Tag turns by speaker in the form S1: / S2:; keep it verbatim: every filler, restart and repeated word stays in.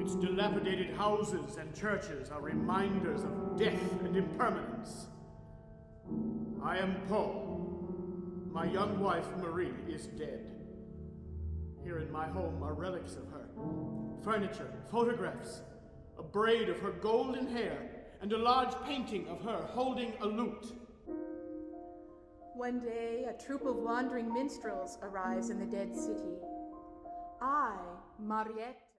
S1: Its dilapidated houses and churches are reminders of death and impermanence. I am Paul. My young wife, Marie, is dead. Here in my home are relics of her. Furniture, photographs, a braid of her golden hair, and a large painting of her holding a lute.
S2: One day, a troop of wandering minstrels arise in the dead city. I, Mariette,